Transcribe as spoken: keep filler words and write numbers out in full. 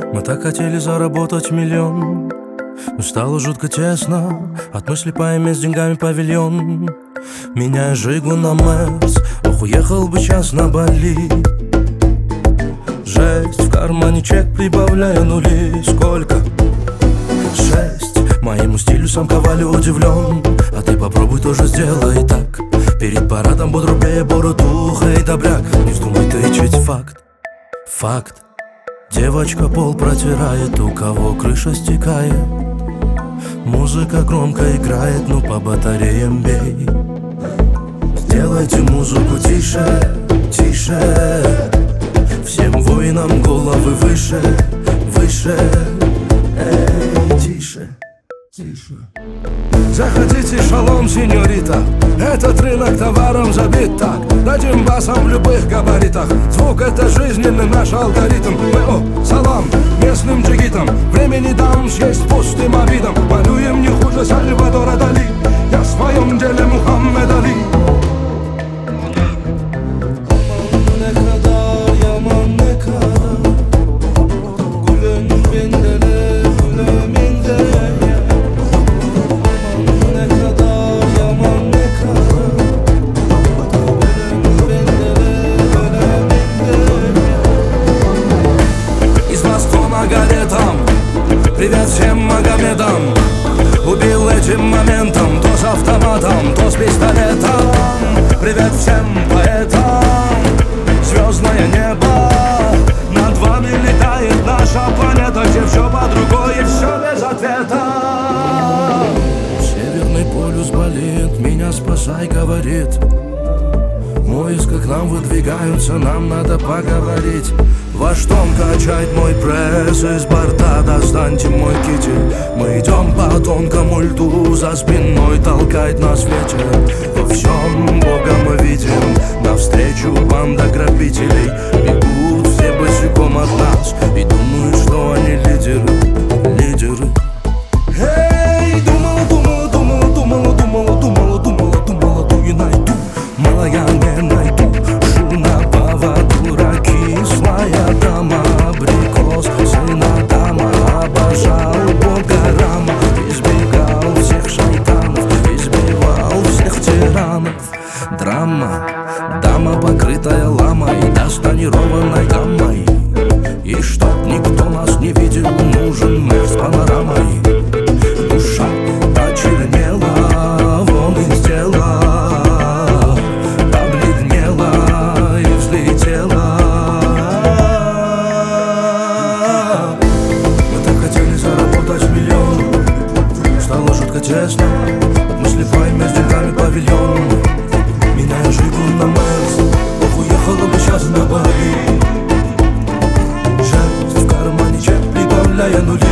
Мы так хотели заработать миллион, но стало жутко тесно от мысли поиметь с деньгами павильон. Меняя Жигу на Мерс, ох, уехал бы час на Бали. Жесть, в кармане чек, прибавляя нули. Сколько? Шесть. Моему стилю сам Коваль удивлен, а ты попробуй тоже сделай так. Перед парадом бодрубее бородуха и добряк. Не вздумай тычить факт. Факт. Девочка пол протирает, у кого крыша стекает. Музыка громко играет, ну по батареям бей. Сделайте музыку тише, тише. Всем воинам головы выше, выше. Эй, тише, тише. Заходите, шалом, сеньорита. Этот рынок товаром забит так. Дадим басом в любых габаритах. Звук — это жизненный наш алгоритм. Мы, о, салам, местным джигитам. Времени дам съесть пустым обидом. Малюем не хуже Сальвадора Дали. Я в своем деле Мухаммед Али. Привет всем Магомедам. Убил этим моментом, то с автоматом, то с пистолетом. Привет всем поэтам. Звездное небо, над вами летает наша планета, где все по другой и все без ответа. Северный полюс болит, меня спасай, говорит. Поиска к нам выдвигаются, нам надо поговорить. Ваш тон качает мой пресс, из борта достаньте мой китель. Мы идем по тонкому льду, за спиной толкает нас ветер. Во всем Бога мы видим, навстречу банда грабителей. Бегут все босиком от нас и думают, что они лидеры, лидеры. Эй, думала, думала, думала, думала, думала, думала, думала, думала, ту и найду. Мало я не найду, шу на поводу кислая дама, абрикос, сына дама. Обожал Бога Рама, избегал всех шайтанов, избивал всех тиранов. Драма, дама, покрытая ламой, да с тонированной гаммой. И чтоб никто нас не видел, нужен мэр с панорамой. Душа почернела, вон из тела, побледнела и взлетела. Мы так хотели заработать миллион, стало жутко тесно от мысли поиметь с деньгами павильон. Меняя Жигу на Мерс, ох, уехала бы сейчас на Бали. Жесть, в кармане чек, прибавляя нули.